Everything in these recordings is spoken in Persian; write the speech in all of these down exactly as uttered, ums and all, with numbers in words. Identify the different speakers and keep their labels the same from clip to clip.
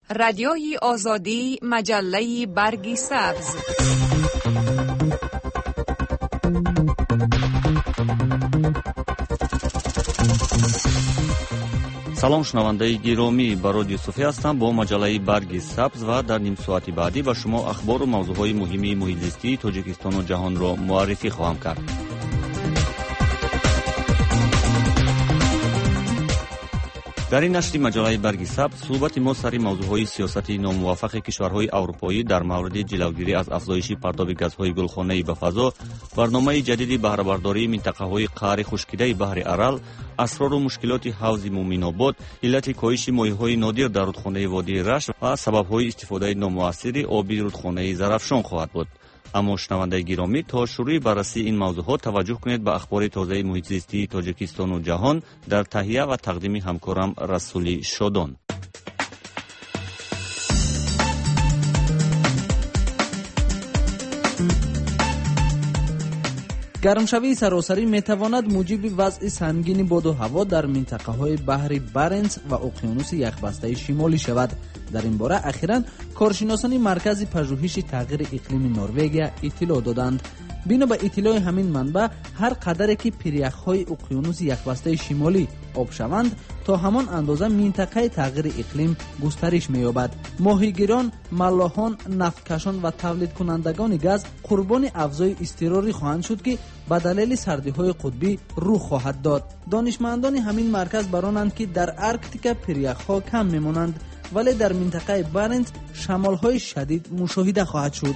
Speaker 1: رادیوی آزادی، مجله برگ سبز.
Speaker 2: سلام شنونده گرامی، با رادیو صوفی هستم با مجله برگ سبز و در نیم ساعت بعدی با شما اخبار و موضوعهای مهمی محیط زیستی تاجیکستان و جهان را معرفی خواهم کرد. در این نشر مجله برگ سبز صحبت ما سر موضوعهای سیاست ناموافق کشورهای اروپایی در مورد جلوگیری از افزایش پرتاب گازهای گلخانه‌ای به فضا، برنامه جدید بهره‌برداری منطقه‌های قعر خشکیده بحر ارال، اسرار و مشکلات حوض مومن‌آباد، علت کاهش ماهی‌های نادر در رودخانه وادی رشت و سبب‌های استفاده نامؤثر آب رودخانه زرافشان خواهد بود. اما شنونده گرامی، تا شروع بررسی این موضوعات توجه کنید به اخبار تازه محیط زیستی تاجیکستان و جهان در تهیه و تقدیم همکارم رسولی شادان.
Speaker 3: گرمشوی سراسری میتواند موجب وضع سنگین باد و هوا در منطقه های بحر برنتس و اقیانوس یخبسته شمالی شود. در این باره اخیراً کارشناسان مرکز پژوهش تغییر اقلیم نروژ اطلاع دادند. بنا به اطلاع همین منبع، هر قدری که پریخ‌های اقیانوس یخبسته شمالی آب شوند، تا همان اندازه منطقه تغییر اقلیم گسترش می‌یابد. ماهیگیران، ملاحان، نفتکشان و تولید کنندگان گاز قربان افزای اضطراری خواهند شد که به دلیل سردی‌های قطبی رخ خواهد داد. دانشمندان همین مرکز برانند که در ارکتیکا پریخ‌ها کم می‌مانند، ولی در منطقه برنتس شمال‌های شدید مشاهده خواهد شد.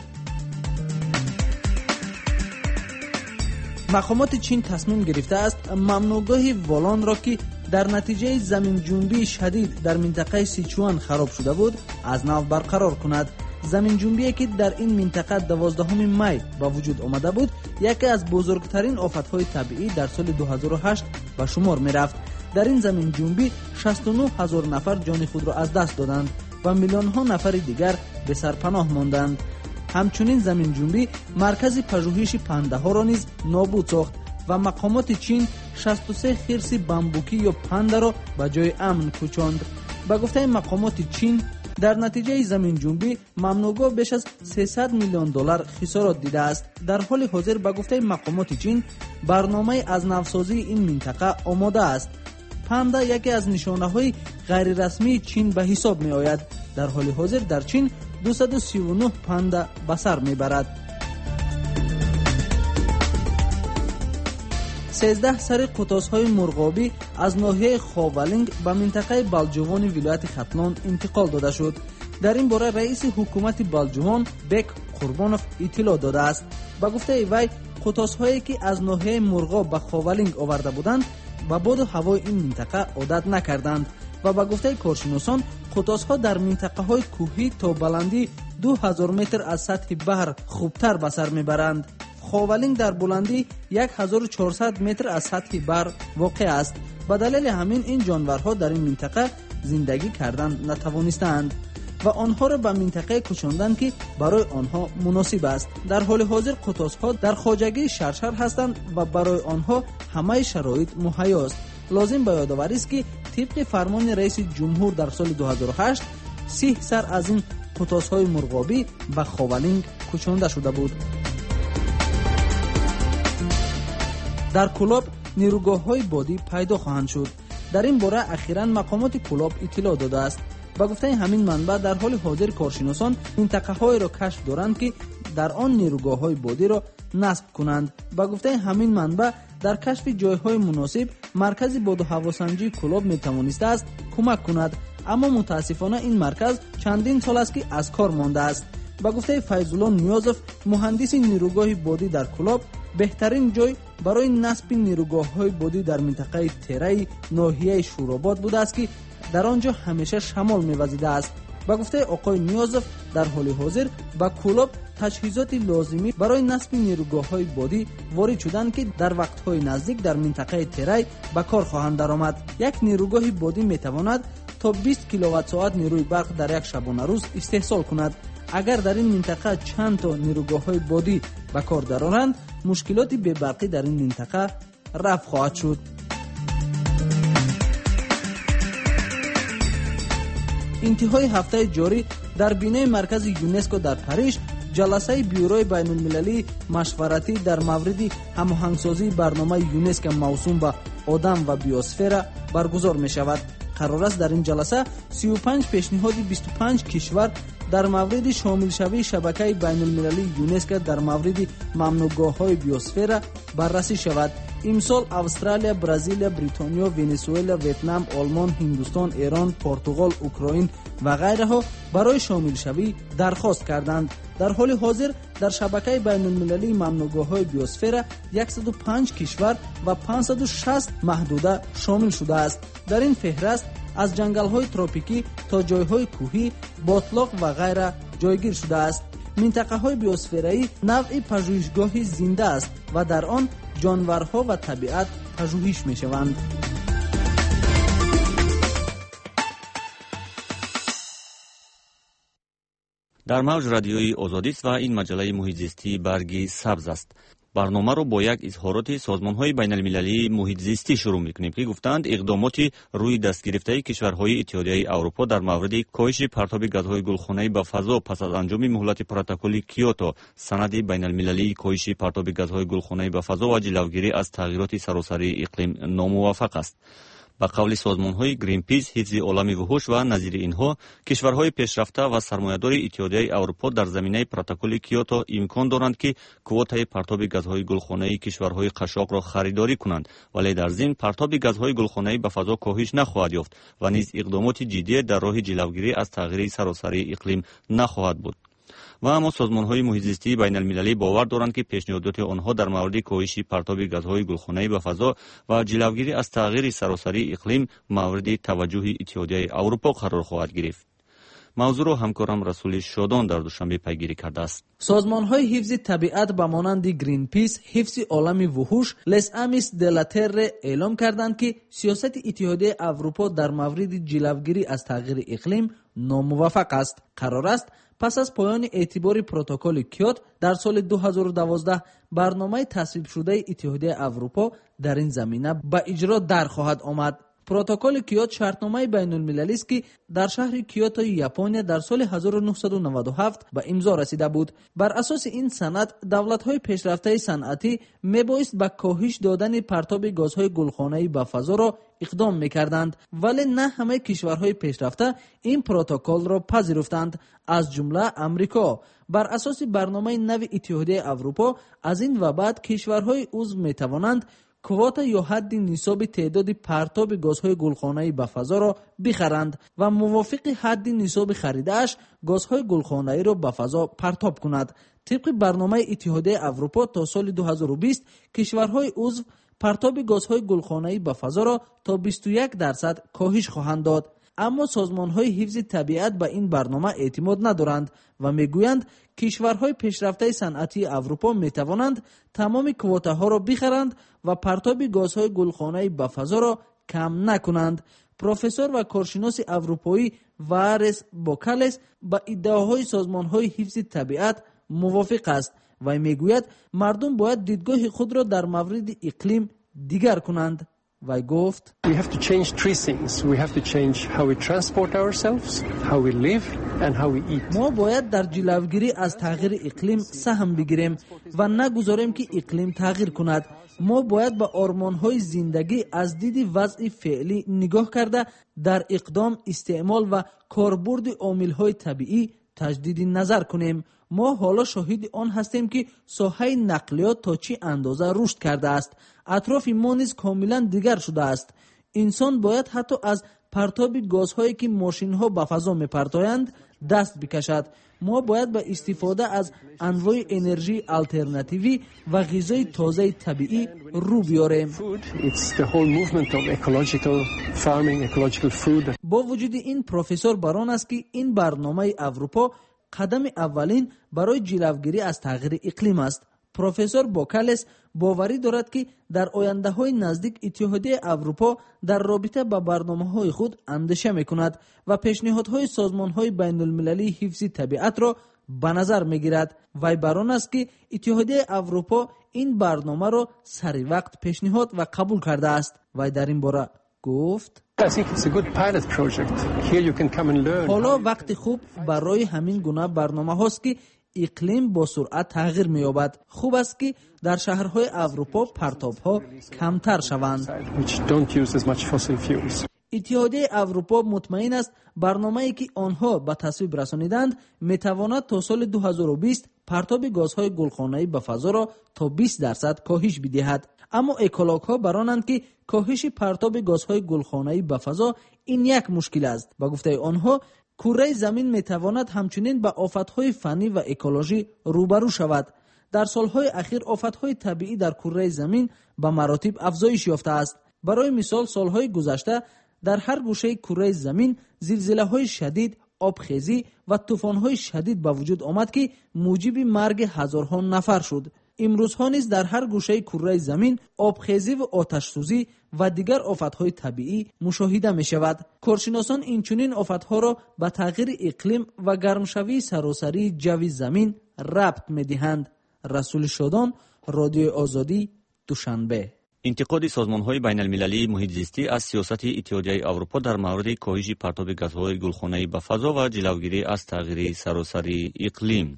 Speaker 3: مقامات چین تصمیم گرفته است ممنوعگاه والان را که در نتیجه زمین جنبی شدید در منطقه سیچوان خراب شده بود از نو برقرار کند. زمین جنبی که در این منطقه دوازدهم می به وجود آمده بود، یکی از بزرگترین آفت‌های طبیعی در سال دو هزار و هشت به شمار می رفت. در این زمین جنبی شصت و نه هزار نفر جان خود را از دست دادند و میلیون ها نفر دیگر به سرپناه ماندند. همچنین زمین جنبی مرکز پژوهش پنده ها را نیز نابود ساخت و مقامات چین شصت و سه خرس بامبوکی یا پنده را به جای امن کوچاند. به گفته مقامات چین، در نتیجه زمین جنبی ممنوعگاه بیش از سیصد میلیون دلار خسارات دیده است. در حال حاضر به گفته مقامات چین، برنامه از نوسازی این منطقه آماده است. پنده یکی از نشانه‌های غیر رسمی چین به حساب می آید. در حال حاضر در چین دویست و سی و نه پنده به سر می برد. سیزده سر قطازهای مرغابی از ناحیه خاولینگ به منطقه بلجوان ولایت ختلان انتقال داده شد. در این باره رئیس حکومت بلجوان بک قربانوف اطلاع داده است. به گفته وی، قطازهایی که از ناحیه مرغاب به خاولینگ آورده بودند و باد و هوای این منطقه عادت نکردند و به گفته کارشناسان قطازها در منطقه های کوهی تا بلندی دو هزار متر از سطح بحر خوبتر به سر میبرند. خاولینگ در بلندی هزار و چهارصد متر از سطح بحر واقع است. به دلیل همین این جانورها در این منطقه زندگی کردن نتوانستند و آنها را به منطقه کشاندند که برای آنها مناسب است. در حال حاضر قطازها در خواجگی شرشر هستند و برای آنها همه شرایط مهیا است. لازم به یادآوری است که طبق فرمان رئیس جمهور در سال دو هزار و هشت سی سر از این قطازهای مرغابی به خاولینگ کشانده شده بود. در کلاب نیروگاه‌های بادی پیدا خواهند شد. در این باره اخیراً مقامات کلاب اطلاع داده است. با گفته همین منبع، در حال حاضر کارشناسان منطقه‌های را کشف دارند که در آن نیروگاه‌های بادی را نصب کنند. با گفته همین منبع، در کشف جایهای مناسب مرکز باد و هواسنجی کلاب میتوانسته است کمک کند، اما متاسفانه این مرکز چندین سال است که از کار مانده است. با گفته فیض‌الله نیازف، مهندس نیروگاه بادی در کلاب، بهترین جای برای نصب نیروگاه‌های بادی در منطقه تیرای ناحیه شوراباد بوده است که در آنجا همیشه شمال می‌وزیده است. با گفته آقای نیازف، در حال حاضر با کلاب تجهیزات لازمی برای نصب نیروگاه‌های بادی وارد شدند که در وقت‌های نزدیک در منطقه تیرای به کار خواهند درآمد. یک نیروگاه بادی می‌تواند تا بیست کیلووات ساعت نیروی برق در یک شبانه روز استحصال کند. اگر در این منطقه چند تا نیروگاه‌های بادی به کار درآیند، مشکلات بی‌برقی در این منطقه رفع خواهد شد. انتهای هفته جاری در بینه مرکز یونسکو در پاریس جلسه بیوروی بین المللی مشورتی در مورد هماهنگسازی برنامه یونسکو موسوم به آدم و بیوسفر برگزار می شود. قرار است در این جلسه سی و پنج پیشنهاد بیست و پنج کشور در مورد شامل شوی شبکه بین المللی یونسکو در مورد ممنوعگاه‌های بیوسفر بررسی شود. امسال استرالیا، برزیل، بریتانیا، ونزوئلا، ویتنام، آلمان، هندوستان، ایران، پرتغال، اوکراین و غیره ها برای شامل شوی درخواست کردند. در حال حاضر در شبکه بین المللی ممنوعگاه‌های بیوسفر صد و پنج کشور و پانصد و شصت محدوده شامل شده است. در این فهرست از جنگل‌های تروپیکی تا جای‌های کوهی، باتلاق و غیره جایگیر شده است. منطقه‌های بیوسفری نوعی پژوهشگاه زنده است و در آن جانورها و طبیعت پژوهش می‌شوند.
Speaker 2: در موج رادیوی آزادی است و این مجله محیط زیستی برگی سبز است. برنامه رو با یک اظهارات سازمان‌های بین‌المللی محیط زیستی شروع می‌کنیم که گفتند اقدامات روی دست گرفته کشورهای اتحادیه اروپا در مورد کاهش پرتاب گازهای گلخانه‌ای به فضا پس از انجام مهلت پروتکل کیوتو، سند بین‌المللی کاهش پرتاب گازهای گلخانه‌ای به فضا و جلوگیری از تغییرات سراسری اقلیم ناموافق است. با قول سازمان‌های گرین پیس، حفظ عالم وحوش و نظیر اینها، کشورهای پیشرفته و سرمایه‌دار اتحادیه اروپا در زمینه پروتکل کیوتو امکان دارند که کوتای پرتاب گازهای گلخانه‌ای کشورهای قشاق را خریداری کنند، ولی در ضمن پرتاب گازهای گلخانه‌ای به فضا کاهش نخواهد یافت و نیز اقدامات جدی در راه جلوگیری از تغییر سراسری اقلیم نخواهد بود. و اما سازمان‌های محیط زیستی بین‌المللی باور دارند که پیشنهادات آنها در مورد کاهش پرتاب گازهای گلخانه‌ای به فضا و جلوگیری از تغییر سراسری اقلیم مورد توجه اتحادیه اروپا قرار خواهد گرفت. موضوع را همکارم رسول شادان در دوشنبه پیگیری کرده است.
Speaker 3: سازمان‌های حفظ طبیعت به مانند گرین پیس، حفظ عالم وحوش، لس امیس دلاتر اعلام کردند که سیاست اتحادیه اروپا در مورد جلوگیری از تغییر اقلیم ناموافق است. قرار است پس از پایان اعتبار پروتکل کیوت در سال دو هزار و دوازده برنامه تصویب شده اتحادیه اروپا در این زمینه به اجرا در خواهد آمد. پروتکل کیوت شرطنامه بین المللی است که در شهر کیوتو ژاپن در سال هزار و نهصد و نود و هفت به امضا رسیده بود. بر اساس این سند دولت‌های پیشرفته صنعتی میبایست به کاهش دادن پرتاب گازهای گلخانه‌ای به فضا را اقدام میکردند، ولی نه همه کشورهای پیشرفته این پروتکل را پذیرفتند، از جمله امریکا. بر اساس برنامه نو اتحادیه اروپا از این و بعد کشورهای عضو میتوانند کوتا یا حد نصاب تعداد پرتاب گازهای گلخانه‌ای به فضا را بخرند و موافق حد نصاب خریده‌اش گازهای گلخانه‌ای را به فضا پرتاب کند. طبق برنامه اتحادیه اروپا تا سال دو هزار و بیست کشورهای عضو پرتاب گازهای گلخانه‌ای به فضا را تا بیست و یک درصد کاهش خواهند داد. اما سازمان‌های حفظ طبیعت به این برنامه اعتماد ندارند و میگویند کشورهای پیشرفته صنعتی اروپا میتوانند تمام کوتاها را بخرند و پرتاب گازهای گلخانه‌ای به فضا را کم نکنند. پروفسور و کارشناس اروپایی وارس بوکالس با ادعاهای سازمان‌های حفظ طبیعت موافق است و میگوید مردم باید دیدگاه خود را در مورد اقلیم دیگر کنند. و گفت
Speaker 4: We have to change three things. We have to change how we transport ourselves, how we live and how we eat.
Speaker 3: ما باید در جلوگیری از تغییر اقلیم سهم بگیریم و نگذاریم که اقلیم تغییر کند. ما باید به آرمان‌های زندگی از دید وضع فعلی نگاه کرده در اقدام، استعمال و کاربرد عامل‌های طبیعی تجدید نظر کنیم. ما حالا شاهد آن هستیم که ساحه نقلیات تا چه اندازه رشد کرده است. اطراف ما نیز کاملا دیگر شده است. انسان باید حتی از پرتاب گازهایی که ماشین‌ها به فضا می‌پرتایند دست بکشد. ما باید به استفاده از انواع انرژی آلترناتیوی و غذای تازه طبیعی رو بیاریم. با وجود این پروفسور بران است که این برنامه اروپا قدم اولین برای جلوگیری از تغییر اقلیم است. پروفسور بوکالس باوری دارد که در آینده های نزدیک اتحادیه اروپا در رابطه با برنامه های خود اندیشه می کند و پیشنهادهای سازمان های بین المللی حفظ طبیعت را به نظر می گیرد. وی بران است که اتحادیه اروپا این برنامه را سری وقت پیشنهاد و قبول کرده است. وی در این باره گفت
Speaker 4: I think it's a good pilot project. Here you can come and learn.
Speaker 3: حالا وقت خوب برای همین گونه برنامه هاست که اقلیم با سرعت تغییر می‌یابد. خوب است که در شهرهای اروپا پرتاب‌ها کمتر شوند.
Speaker 4: Which don't use as much fossil fuels.
Speaker 3: اتحادیه اروپا مطمئن است برنامه‌ای که آنها به تصویب رسانیدند می‌تواند تا سال دو هزار و بیست پرتاب گازهای گلخانه‌ای به فضا را تا بیست درصد کاهش بدهد. اما اکولوژها برانند که کاهش پرتاب گازهای گلخانه‌ای به فضا این یک مشکل است. با گفته آنها کره زمین می‌تواند همچنین با آفت‌های فنی و اکولوژی روبرو شود. در سال‌های اخیر آفت‌های طبیعی در کره زمین به مراتب افزایش یافته است. برای مثال سال‌های گذشته در هر گوشه کره زمین زلزله‌های شدید، آبخیزی و طوفان‌های شدید به وجود آمد که موجب مرگ هزارها نفر شد. امروزها نیز در هر گوشه کره زمین آبخیزی و آتش‌سوزی و دیگر آفت‌های طبیعی مشاهده می‌شود. کارشناسان اینچنین آفت‌ها را به تغییر اقلیم و گرمشوی سراسری جو زمین ربط می‌دهند. رسول شادان، رادیو آزادی، دوشنبه.
Speaker 2: انتقاد سازمان‌های بین‌المللی محیط زیستی از سیاست اتحادیه اروپا در مورد کاهش پرتاب گازهای گلخانه‌ای به فضا و جلوگیری از تغییر سراسری اقلیم.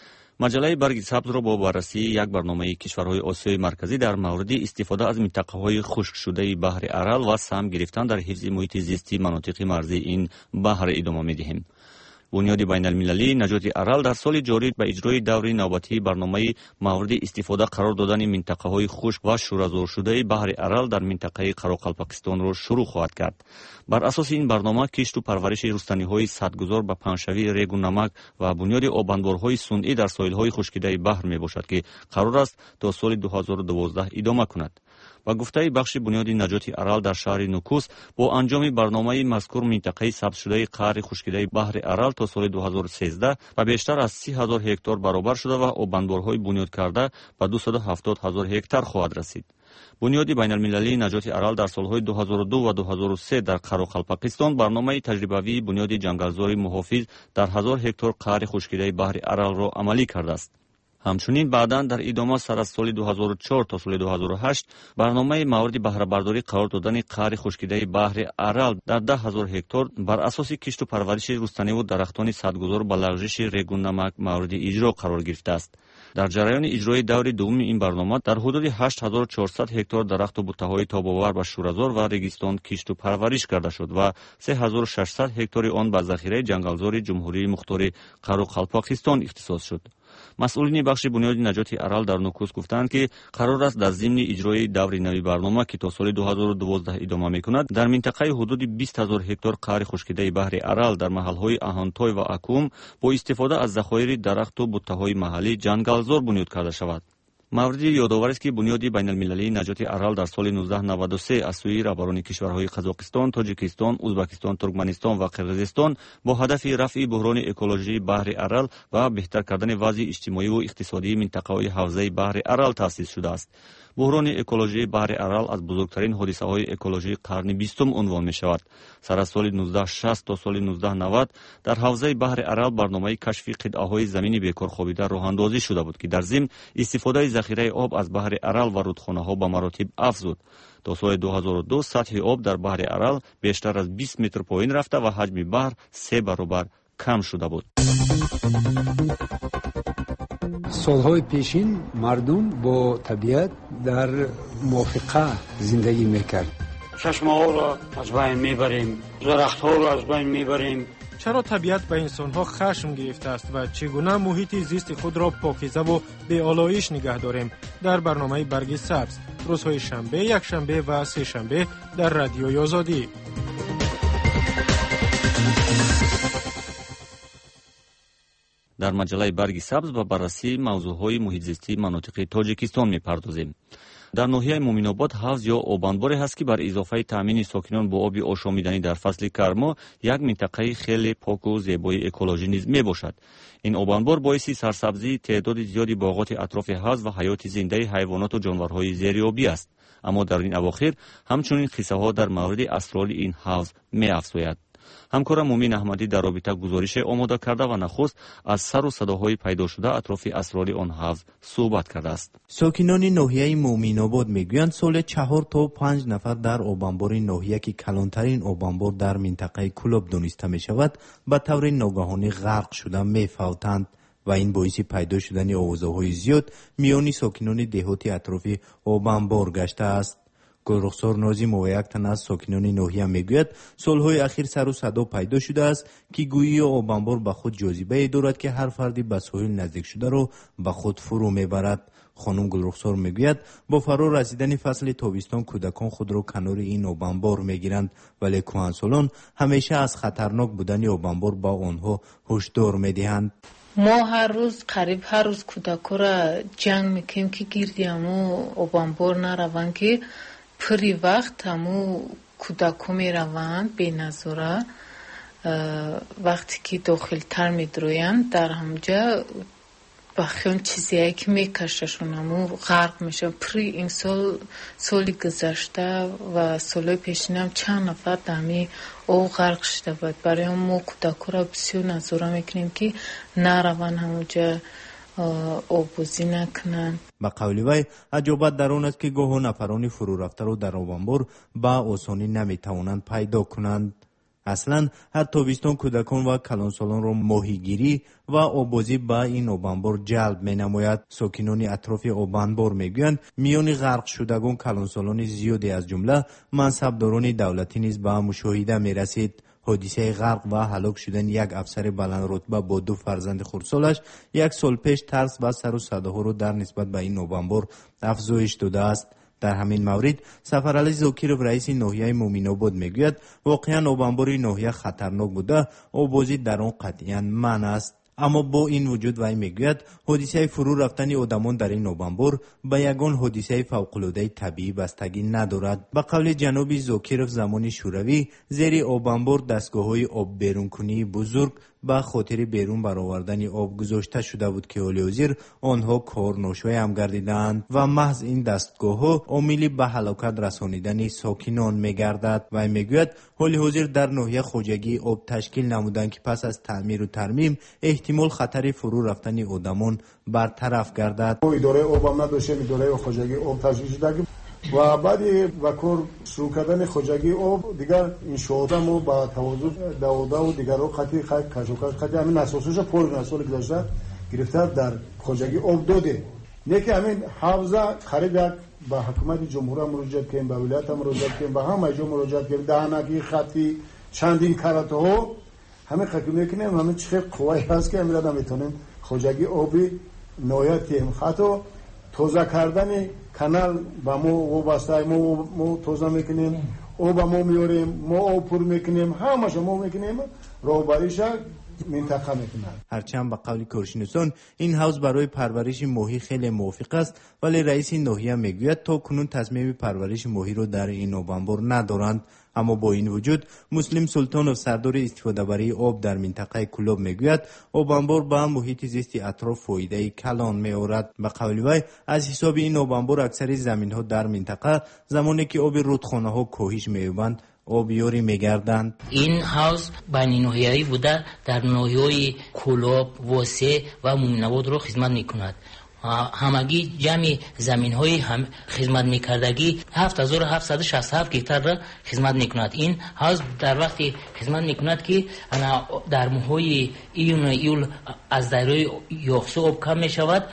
Speaker 2: مجله برگ سبز را با بررسی یک برنامه کشورهای آسیای مرکزی در مورد استفاده از منطقه‌های خشک شده بحر ارال و سهم گرفتن در حفظ محیط زیستی مناطق مرزی این بحر ادامه می‌دهیم. بنیاد بین المللی نجات ارال در سال جاری به اجرای دوره نوبتی برنامه مورد استفاده قرار دادن منطقه‌های خشک و شوره‌زور شده بحر ارال در منطقه قراقلپاکستان را شروع خواهد کرد. بر اساس این برنامه کشت و پرورش رستنی‌های سدگذار به پنشوی ریگ و نمک و بنیاد آبانبارهای صنعی در ساحل‌های خشکیده بحر میباشد که قرار است تا سال دو هزار و دوازده ادامه کند. و گفته بخش بنیاد نجات ارال در شهر نوکوس با انجام برنامه مذکور منطقه سبز شده قعر خشکیده بحر ارال تا سال دو هزار و سیزده و بیشتر از سی هزار هکتار برابر شده و آبانبارهای بنیاد کرده به دویست و هفتاد هزار هکتار خواهد رسید. بنیاد بین المللی نجات ارال در سالهای دو هزار و دو و دو هزار و سه در قراقلپاکستان برنامه تجربوی بنیاد جنگلزار محافظ در هزار هکتار قعر خشکیده بحر ارال را عملی کرده است. همچنین بعداً در ادامه سر از سال دو هزار و چهار تا سال دو هزار و هشت برنامه مورد بهره برداری قرار دادن قعر خشکیده بحر ارال در ده هزار هکتار بر اساس کشت و پرورش رستنی و درختان سدگذار به لغزش ریگ و نمک مورد اجرا قرار گرفته است. در جریان اجرای دور دوم این برنامه در حدود هشت هزار و چهارصد هکتار درخت و بوته‌های تاب‌آور و شوره‌زار و ریگستان کشت و پرورش کرده شد و سه هزار و ششصد هکتار آن به ذخیره جنگلزار جمهوری مختار قراقلپاکستان اختصاص شد. مسئولین بخش بنیاد نجات ارال در نوکوس گفتند که قرار است در ضمن اجرای دور نوی برنامه که تا سال دو هزار و دوازده ادامه می‌کند در منطقه حدود بیست هزار هکتار قعر خشکیده بحر ارال در محل‌های اهانتای و اکوم با استفاده از ذخایر درخت و بوته‌های محلی جنگلزار بنیاد کرده شود. مورد یادآور است که بنیاد بین المللی نجات ارال در سال نوزده نود و سه از سوی رهبران کشورهای قزاقستان، تاجیکستان، ازبکستان، ترکمنستان و قرقیزستان با هدف رفع بحران اکولوژی بحر ارال و بهتر کردن وضع اجتماعی و اقتصادی منطقه‌های حوزه بحر ارال تأسیس شده است. بحران اکولوژی بحر ارال از بزرگترین حادثه‌های اکولوژی قرن بیستم عنوان می‌شود. سر از سال نوزده شصت تا سال نوزده نود در حوزه بحر ارال برنامه کشف قطعه‌های زمین بیکار خوابیده راه اندازی شده بود که در ضمن استفاده ذخیره آب از بحر ارال و رودخانه‌ها به مراتب افزود. تا سال دو هزار و دو سطح آب در بحر ارال بیشتر از بیست متر پایین رفته و حجم بحر سه برابر کم شده بود.
Speaker 5: سالهای پیشین مردم با طبیعت در موافقه زندگی میکرد.
Speaker 6: چشمه‌ها را از بین میبریم، درخت‌ها را از بین میبریم.
Speaker 7: چرا طبیعت به انسان‌ها خشم گرفته است و چگونه محیط زیست خود را پاکیزه و بی‌آلایش نگه داریم؟ در برنامه برگ سبز روزهای شنبه، یک شنبه و سه شنبه در رادیوی آزادی.
Speaker 2: در مجله برگ سبز با بررسی موضوعهای محیط زیستی مناطق تاجیکستان می‌پردازیم. در ناحیه مومین‌آباد حوض یا آبانباری هست که بر اضافه تامین ساکنان با آب آشامیدنی در فصل گرما یک منطقه خیلی پاک و زیبای اکولوژی نیز میباشد. این آبانبار باعث سرسبزی تعداد زیادی باغات اطراف حوض و حیات زنده حیوانات و جانورهای زیرآبی است. اما در این اواخر همچنین قصه ها در مورد اسرار این حوض می‌افزاید. ҳамкорам мумин аҳмадӣ дар робита гузорише омода карда ва нахуст аз сару садоҳои пайдошуда атрофи асрори он ҳавз суҳбат кардааст.
Speaker 8: сокинони ноҳияи муъминобод мегӯянд соли чаҳор то панҷ нафар дар обанбори ноҳия ки калонтарин обанбор дар минтақаи Кулоб дониста мешавад ба таври ногаҳонӣ ғарқ шуда мефавтанд ва ин боиси пайдо шудани овозаҳои зиёд миёни сокинони деҳоти атрофи обанбор гаштааст. гулрухсор нозимова як тан аз сокинони ноҳия мегӯяд солҳои ахир сару садо пайдо шудааст ки гӯиё обанбор ба худ ҷозибае дорад ки ҳар фарди ба соҳил наздикшударо ба худ фурӯ мебарад. хонум гулрухсор мегӯяд бо фаро расидани фасли тобистон кӯдакон худро канори ин обанбор мегиранд, вале кӯҳансолон ҳамеша аз хатарнок будани обанбор ба онҳо ҳушдор медиҳанд.
Speaker 9: мо ҳар рӯз қариб ҳар рӯз кӯдакора ҷанг мекунем ки гирди ҳаму обанбор нараванд, ки пури вақт ҳаму кӯдако мераванд беназора. вақте ки дохилтар медроянд дар ҳамҷа ба хён чизие ки мекашашон ҳаму ғарқ мешаванд. пури имсол соли гузашта ва солҳои пешинам чанд нафар дами об ғарқ шуда буд. барои ҳам мо кӯдакора бисёр назора мекунем ки нараванд ҳамуҷа обозӣ накунанд.
Speaker 8: ба қавли вай аҷобат дар он аст ки гоҳо нафарони фурӯрафтаро дар обанбор ба осонӣ наметавонанд пайдо кунанд. аслан ҳар тобистон кӯдакон ва калонсолонро моҳигирӣ ва обозӣ ба ин обанбор ҷалб менамояд. сокинони атрофи обанбор мегӯянд миёни ғарқ шудагон калонсолони зиёде аз ҷумла мансабдорони давлатӣ низ ба мушоҳида мерасид. ҳодисаи ғарқ ва ҳалок шудани як афсари баландрутба бо ду фарзанди хурдсолаш як сол пеш тарс ва сару садоҳоро дар нисбат ба ин обанбор афзоиш додааст. дар ҳамин маврид сафаралӣ зокиров раиси ноҳияи муъминобод мегӯяд воқеан обанбори ноҳия хатарнок буда обозӣ дар он қатъиян манъ аст. аммо бо ин вуҷуд вай мегӯяд ҳодисаи фурӯ рафтани одамон дар ин обанбор ба ягон ҳодисаи фавқулодаи табиӣ бастагӣ надорад. ба қавли ҷаноби зокиров замони шӯравӣ зери обанбор дастгоҳҳои обберункунии бузург ба хотири берун баровардани об гузошта шуда буд ки ҳоли ҳозир онҳо корношоям гардидаанд ва маҳз ин дастгоҳҳо омили ба ҳалокат расонидани сокинон мегардад. вай мегӯяд ҳоли ҳозир дар ноҳия хоҷагии об ташкил намуданд ки пас аз таъмиру тармим эҳтимол хатари фурӯ рафтани одамон бартараф гардад.
Speaker 10: идораи обам надоштем, идораи хоҷагии об ташкил шудагӣ ва баъди ба кор шурӯъ кардани хоҷагии об дигар иншоота мо ба тавозуф даводаву дигарро қатъи кашокаш қатъи ҳамин асосошо пойна соли гузашта гирифта дар хоҷагии об доде. не ки ҳамин ҳавза қариб як ба ҳукумати ҷумҳура муроҷиат кардем, ба вилоята муроҷиат кардем, ба ҳама ҷо муроҷиат кардем, даҳанаки хати чандин каратаҳо ҳамин хати мекунем. ҳамин чӣ хел қуввае ҳаст ки ҳамин ра метавонем хоҷагии оби ноҳияи тем хато тоза кардани канал ба мо вобаста, мо мо тоза мекунем, об ба мо миёрем, мо об пур мекунем, ҳамаша мо мекунем, роҳбариша минтақа мекунад.
Speaker 8: ҳарчанд ба қавли коршиносон ин ҳавз барои парвариши моҳӣ хеле мувофиқ аст, вале раиси ноҳия мегӯяд то кунун тасмими парвариши моҳиро дар ин обанбор надоранд. аммо бо ин вуҷуд муслим султонов сардори истифодабарии об дар минтақаи Кулоб мегӯяд обанбор ба муҳити зисти атроф фоидаи калон меорад. ба қавли вай аз ҳисоби ин обанбор аксари заминҳо дар минтақа замоне ки оби рудхонаҳо коҳиш меёбанд обёрӣ мегарданд.
Speaker 11: ин ҳавз байниноҳиявӣ буда дар ноҳияҳои Кулоб, Восе ва Муъминободро хизмат мекунад. ҳамагӣ ҷамъи заминҳои хизмат мекардагӣ ҳафт ҳазору ҳафтсаду шасту ҳафт гектарра хизмат мекунад. ин ҳавз дар вақте хизмат мекунад ки дар моҳҳои июн ва июл аз дарёи ёхсу об кам мешавад.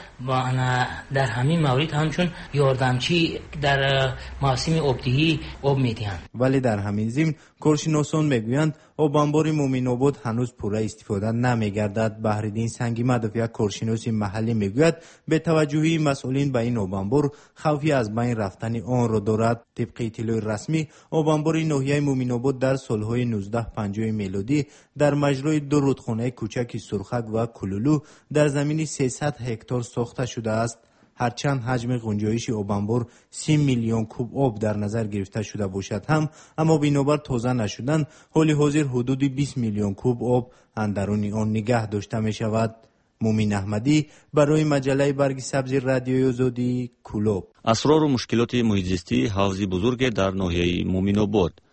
Speaker 11: дар ҳамин маврид ҳамчун ёрдамчӣ дар мавсими обдиҳӣ об медиҳанд.
Speaker 8: вале дар ҳамин зимн коршиносон мегӯянд обанбори муъминобод ҳанӯз пурра истифода намегардад. баҳриддин сангимадов як коршиноси маҳаллӣ мегӯяд бетаваҷҷӯҳии масъулин ба ин обанбор хавфи аз байн рафтани онро дорад. тибқи иттилои расмӣ обанбори ноҳияи муъминобод дар солҳои нуздаҳ панҷоҳ мелодӣ дар маҷрои ду рудхонаи кӯчаки Сурхак ва Кулулу дар замини сесад ҳектор сохта шудааст. ҳарчанд ҳаҷми ғунҷоиши обанбор си миллион куб об дар назар гирифта шуда бошад ҳам, аммо бинобар тоза нашудан ҳоли ҳозир ҳудуди бист миллион куб об андаруни он нигаҳ дошта мешавад. мумин аҳмадӣ барои маҷаллаи барги сабзи радиои озодӣ, Кулоб.
Speaker 2: асрору мушкилоти муҳитзистии ҳавзи бузурге дар ноҳияи Муъминобод.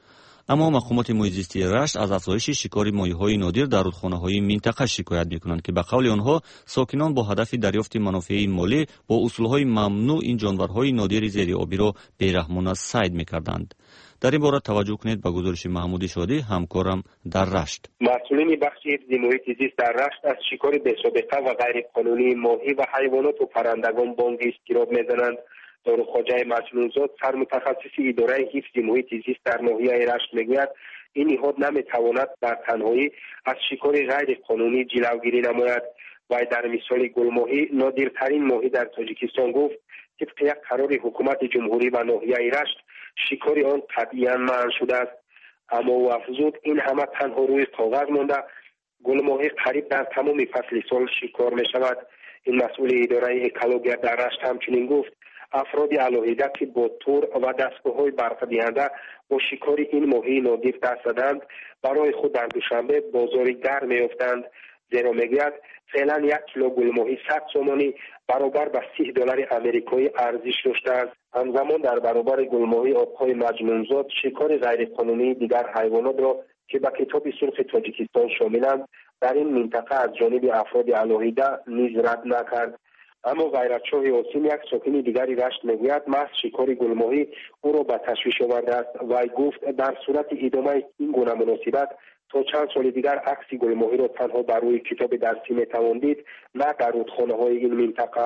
Speaker 2: اما مقامات محیط زیستی رشت از افزایش شکار ماهی‌های نادر در رودخانه‌های منطقه شکایت می‌کنند که به قول آنها ساکنان با هدف دریافت منافع مالی با اصول‌های ممنوع این جانورهای نادر زیرآبی را بی‌رحمانه صید می‌کردند. در این باره توجه کنید به گزارش محمود شادی، همکارم در رشت.
Speaker 12: مسئولین بخش حفظ محیط زیست در رشت از شکار بی‌سابقه و غیر قانونی ماهی و حیوانات و پرندگان بانگ اضطراب می‌زنند. دکتر خواجه مجنونزاد سرمتخصص اداره حفظ محیط زیست در ناحیه رشت میگوید این نهاد نمیتواند در تنهایی از شکار غیر قانونی جلوگیری نماید. و در مثال گلماهی نادرترین ماهی در تاجیکستان گفت طبق یک قرار حکومت جمهوری و ناحیه رشت شکار آن قطعاً منع شده است. اما او افزود این همه تنها روی کاغذ مانده. گلماهی قریب در تمام فصل سال شکار می شود. این مسئول اداره اکولوژی در رشت همچنین گفت افراد علاهیده که با تور و دستگاه‌های برق دهنده با شکار این ماهی نادر دست زدند برای خود در دوشنبه بازاری گرم می‌یافتند، زیرا میگوید فعلا یک کیلو گلماهی صد سومانی برابر به سی دلار آمریکایی ارزش داشته است. همزمان در برابر گلماهی آقای مجنونزاد شکار غیرقانونی دیگر حیوانات را که به کتاب سرخ تاجیکستان شاملند در این منطقه از جانب افراد علاهیده نیز رد نکرد. اما غیرتشاه حسین یک ساکن دیگری رشت میگوید محض شکار گلماهی او را به تشویش آورده است و گفت در صورت ادامه این گونه مناسبت تا چند سال دیگر عکس گلماهی را تنها بر روی کتاب درسی میتوان دید نه در رودخانه‌های این منطقه.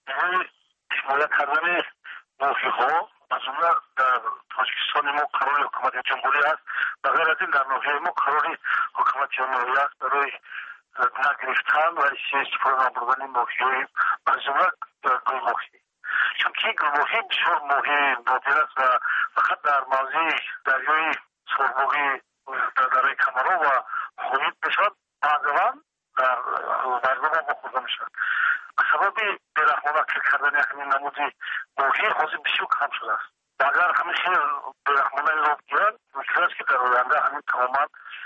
Speaker 13: حمایت کردن ماهی‌ها از جمله در تاجیکستان ما قرار حکومت جمهوری است و غیر از این در ناحیه ما قرار حکومت جمهوری است برای نگرفتن و استفاده نبردن ماهی‌های از جمله گلماهی، چون که گلماهی بسیار ماهی نادر است و فقط در موضع دریای سرباقی در دریای کمرا و خونید بشد بعضا در برگاه ما بخورده میشد. به سبب بیرحمانه کردن همین نمود ماهی حاضر بسیار کم شده است. اگر همیشه بیرحمانه را بگیرد مشکل است که در آینده همین تماما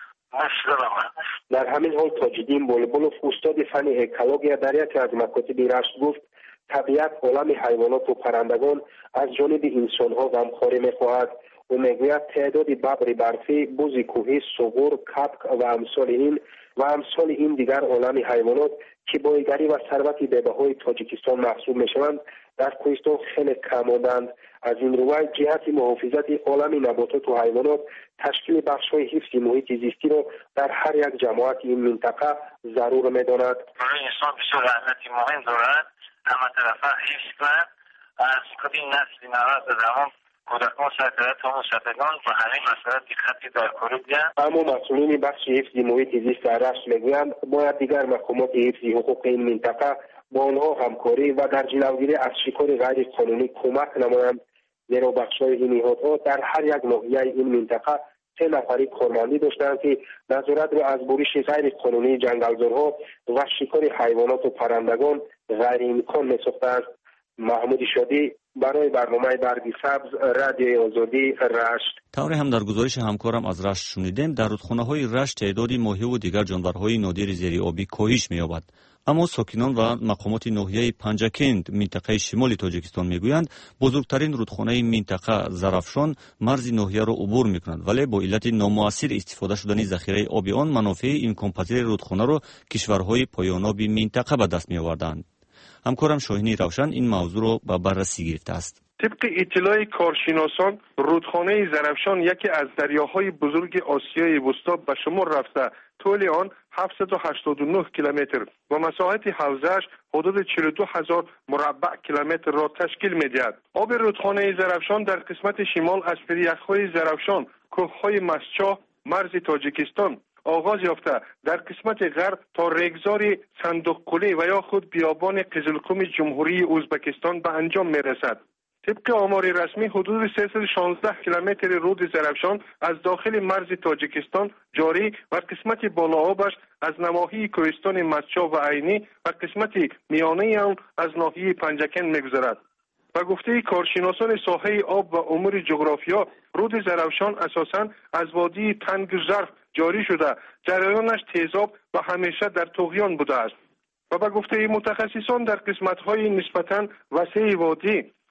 Speaker 12: در همین حال تاجدین بولبولوف استاد فن اکولوژی در یکی از مکاتب رشت گفت طبیعت عالم حیوانات و پرندگان از جانب انسان‌ها غمخواری می‌خواهد. او میگوید تعداد ببر برفی، بز کوهی، سغور، کپک و امثال این و امثال این دیگر عالم حیوانات که بایگری و ثروت بی‌بهای تاجیکستان محسوب می‌شوند در کوهستان خیلی کم ماندند. از این روی جهت محافظت عالم نباتات و حیوانات تشکیل بخش‌های حفظ محیط زیستی را در هر یک جماعت این منطقه ضرور می‌داند.
Speaker 13: برای انسان بسیار اهمیت مهم دارد همه طرفه حفظ کند از کدی نسل نوز زمان کودکان سرکرد تا مستقلان و همین مسئله دقتی در کاری بیان.
Speaker 12: اما مسئولین بخش حفظ محیط زیست در رشت میگویند باید دیگر مقامات حفظ حقوق این منطقه با آنها همکاری و در جلوگیری از شکار غیر قانونی کمک نمایند، زیرا بخش‌های این نهادها در هر یک ناحیه این منطقه سه نفری کارمندی داشتند که نظارت را از بریش غیر قانونی جنگلزارها و شکار حیوانات و پرندگان غیر امکان می‌ساختند. محمود شادی برای برنامه برگ سبز، رادیوی آزادی، رشت.
Speaker 2: طوری هم در گزارش همکارم از رشت شنیدیم در رودخانه‌های رشت تعداد ماهی و دیگر جانورهای نادر زیرآبی کاهش می‌یابد. اما ساکنان و مقامات ناحیه پنجکند منطقه شمال تاجیکستان میگویند بزرگترین رودخانه منطقه زرافشان مرز ناحیه را عبور میکنند، ولی با علت نامؤثر استفاده شدن ذخیره آب آن منافع امکان‌پذیر رودخانه را کشورهای پایان‌آب منطقه به دست میآوردند. همکارم شاهینی روشن این موضوع را به بررسی گرفته است.
Speaker 14: طبق اطلاع کارشناسان رودخانه زرافشان یکی از دریاهای بزرگ آسیای وسطی به شمار رفته طول آن هفتصد و هشتاد و نه کیلومتر و مساحت حوزه‌اش حدود چهل و دو هزار مربع کیلومتر را تشکیل می‌دهد. آب رودخانه زرافشان در قسمت شمال از فریخ‌های زرافشان، کوه‌های مسچا، مرز تاجیکستان آغاز یافته در قسمت غرب تا رگزار صندوق و یا خود بیابان قزلقم جمهوری ازبکستان به انجام می‌رسد. طبق آمار رسمی حدود سیصد و شانزده کیلومتر رود زرافشان از داخل مرز تاجیکستان جاری و قسمت بالا آبش از نواحی کوهستان مسچا و عینی و قسمت میانه آن از ناحیه پنجکن می‌گذرد. و گفته کارشناسان ساحه آب و امور جغرافیا رود زرافشان اساساً از وادی تنگ ظرف جاری شده، جریانش تیزاب و همیشه در طغیان بوده است. و به گفته متخصصان در قسمت‌های نسبتاً وسیع وادی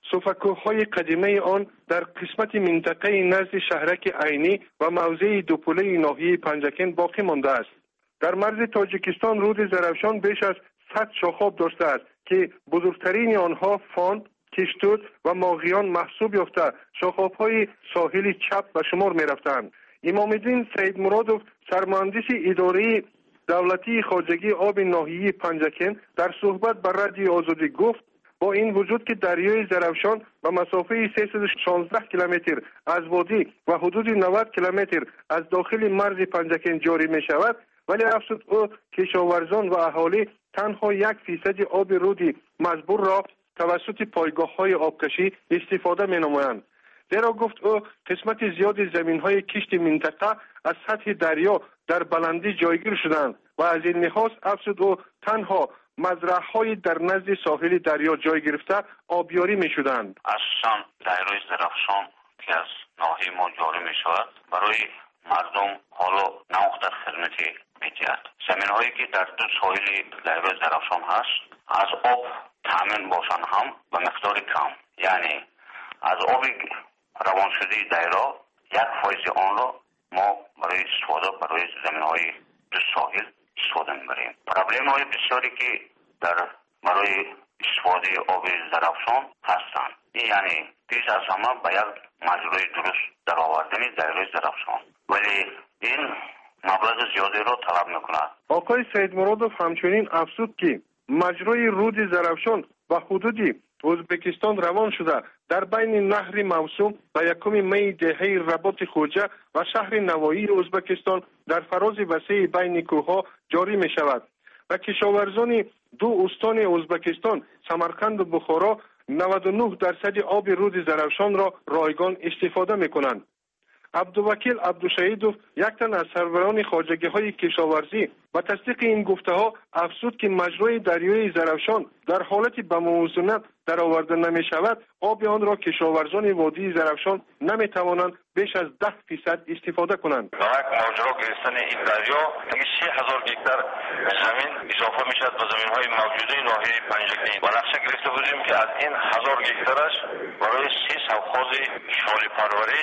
Speaker 14: سفکوهای قدیمی آن در قسمت منطقه نزد شهرک عینی و موضع دوپله ناحیه پنجکن باقی مانده است. در مرز تاجیکستان رود زرافشان بیش از صد شاخاب داشته است که بزرگترین آنها فان، کشتود و ماغیان محسوب یافته شاخاب‌های ساحل چپ به شمار می‌رفتند. امام‌الدین سید مرادوف سرمهندس اداره دولتی خواجگی آب ناحیه پنجکن در صحبت با رادیو آزادی گفت با این وجود که دریای زرافشان به مسافه سیصد و شانزده کیلومتر از وادی و حدود نود کیلومتر از داخل مرز پنجکن جاری می شود، ولی افسوس او کشاورزان و اهالی تنها یک فیصد آب رود مزبور را توسط پایگاه های آبکشی استفاده می نمایند. زیرا گفت او قسمت زیاد زمین های کشت منطقه از سطح دریا در بلندی جایگیر شدند و از این لحاظ افسوس او تنها مزرعه های در نزد ساحل دریا جای گرفته آبیاری می شدند.
Speaker 15: اساساً دریای زرافشان که از ناحیه ما جاری می شود برای مردم حالا نوخ در خدمتی می دهد. زمین هایی که در دو ساحل دریای زرافشان هست از آب تامین باشند هم به مقدار کم، یعنی از آب روان شده دریا یک فایز آن را ما برای استفاده برای زمین های دو ساحل استفاده می‌بریم. پرابلم های بسیاری که در برای استفاده آب زرافشان هستند، این یعنی پیش از همه به یک مجرای درست در آوردن دریای زرافشان، ولی این مبلغ زیادی را طلب می‌کند.
Speaker 14: آقای سید مرادوف همچنین افزود که مجرای رود زرافشان و حدود ازبکستان روان شده در بین نهر موسوم و یکم می دهه رباط خوجه و شهر نوایی ازبکستان در فراز وسیع بین کوهها جاری می شود و کشاورزان دو استان ازبکستان سمرقند و بخارا نود و نه درصد آب رود زرافشان را رایگان استفاده می کنند. عبدالوکیل عبدالشهیدوف یک تن از سروران خواجگی های کشاورزی و تصدیق این گفته ها افزود که مجرای دریای زرافشان در حالت به موازنت در آورده نمی شود، آب آن را کشاورزان وادی زرافشان نمی توانند بیش از ده فیصد استفاده کنند.
Speaker 15: یک ماجرا گرفتن این دریا دیگه سه هزار گکتار زمین اضافه می شود به زمین های موجوده ناحیه پنجکن و نقشه گرفته بودیم که از این هزار گکتارش برای سه سوخاز شالی پروری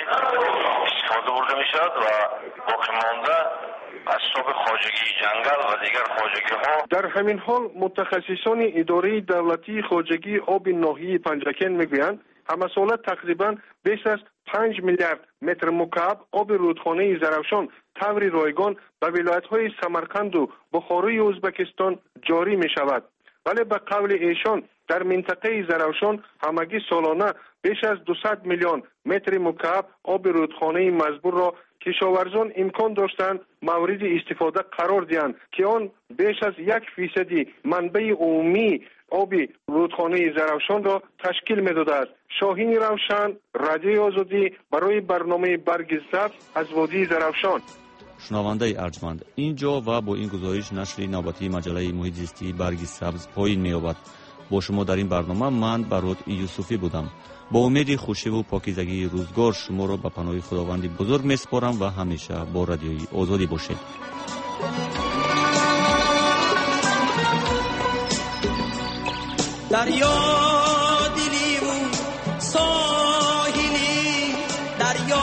Speaker 15: استفاده برده می شود و باقی مانده از صوب خواجگی جنگل و دیگر خواجگی ها.
Speaker 14: در همین حال متخصصان اداره دولتی خواجگی آب ناحیه پنجکن میگویند همه ساله تقریبا بیش از پنج میلیارد متر مکعب آب رودخانه زرافشان طور رایگان به ولایت های سمرقند و بخارای ازبکستان جاری می شود، ولی به قول ایشان در منطقه زرافشان همگی سالانه بیش از دویست میلیون متر مکعب آب رودخانه مزبور را کشاورزان امکان داشتند مورد استفاده قرار دهند که آن بیش از یک فیصدی منبع عمومی آب رودخانه زرافشان را تشکیل می‌داده است. شاهین روشن، رادیو آزادی، برای برنامه برگ سبز از وادی زرافشان.
Speaker 2: شنونده ارجمند، اینجا و با این گزارش نشر نوبتی مجله محیط زیستی برگ سبز پایین می‌یابد. با شما در این برنامه من برات یوسفی بودم. با امید خوشی و پاکیزگی روزگار شما را به پناه خداوند بزرگ می‌سپارم و همیشه با رادیوی آزادی باشید.
Speaker 16: دریا دلی و ساحلی، دریا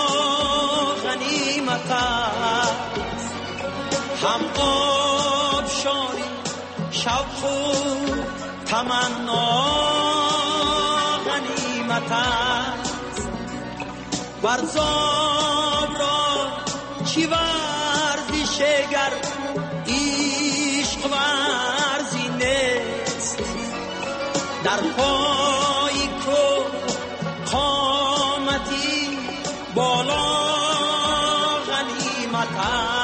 Speaker 16: غنیمت است، هم آبشاری شوق و تمنا غنیمت است. ورزاب را چی ورزش گر عشق ورزی نیست، در پای کو قامتی بالا غنیمت است.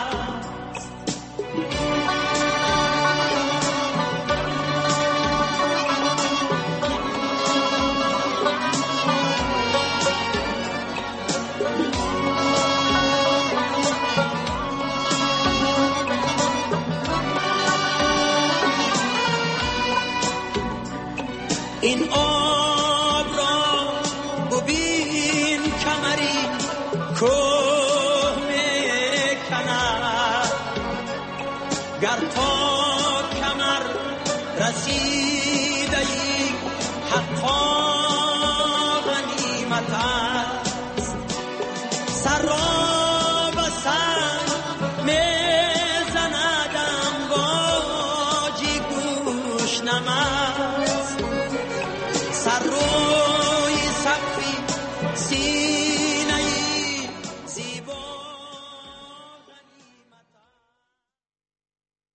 Speaker 16: این آب را ببین کمری کوه میکند، گر تا کمر رسیده ای حتی است سر را